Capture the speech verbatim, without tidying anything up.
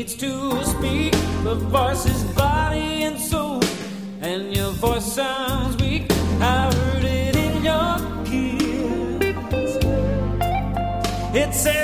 needs to speak. The voice is body and soul, and your voice sounds weak. I heard it in your ears. It says